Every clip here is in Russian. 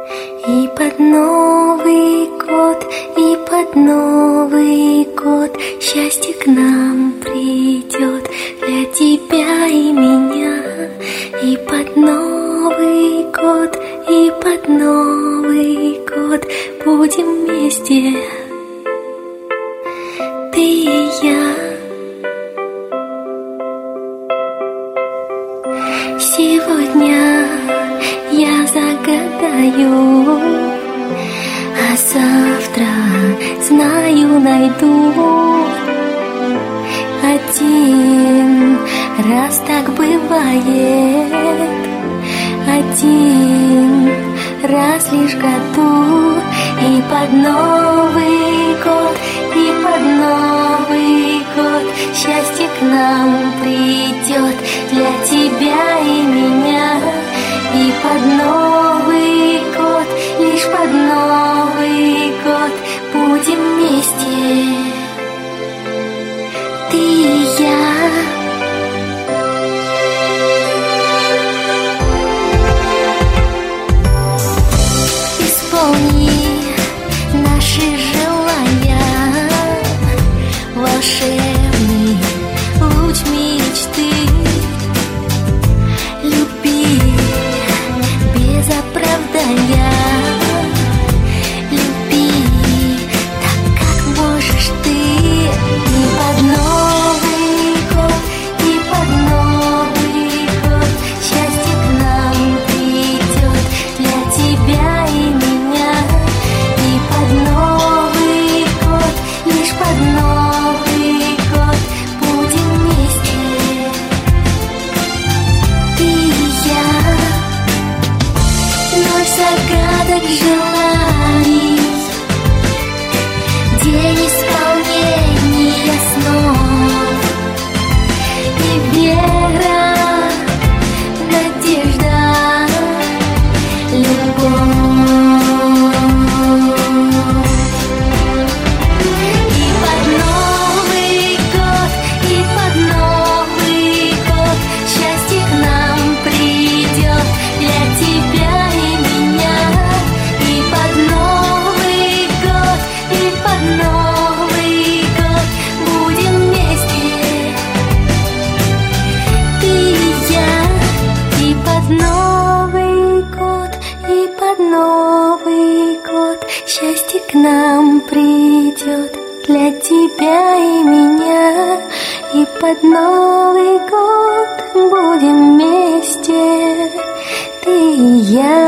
И под Новый год, и под Новый год счастье к нам придет для тебя и меня. И под Новый год, и под Новый год будем вместе, ты и я. Сегодня я загадаю, а завтра, знаю, найду. Один раз так бывает, один раз лишь в году. И под Новый год, и под Новый год счастье к нам придет для тебя и меня. И под Новый год, лишь под Новый год будем вместе, ты и я. Исполни наши желания, волшебный луч мечты. Люби без оправдания, люби так, как можешь ты. И под Новый год, и под Новый год счастье к нам придет для тебя и меня. И под Новый год, лишь под Новый год будем вместе, ты и я. Ночь загадок, желаний, день исполнения снов. И вера, надежда, любовь. И под Новый год, и под Новый год счастье к нам придет для тебя и меня. И под Новый год, и под Новый год будем вместе, ты и я. И под Новый год, и под Новый год счастье к нам придет для тебя и меня. И под Новый год будем вместе, ты и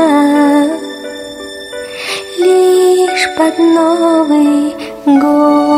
я. Лишь под Новый год.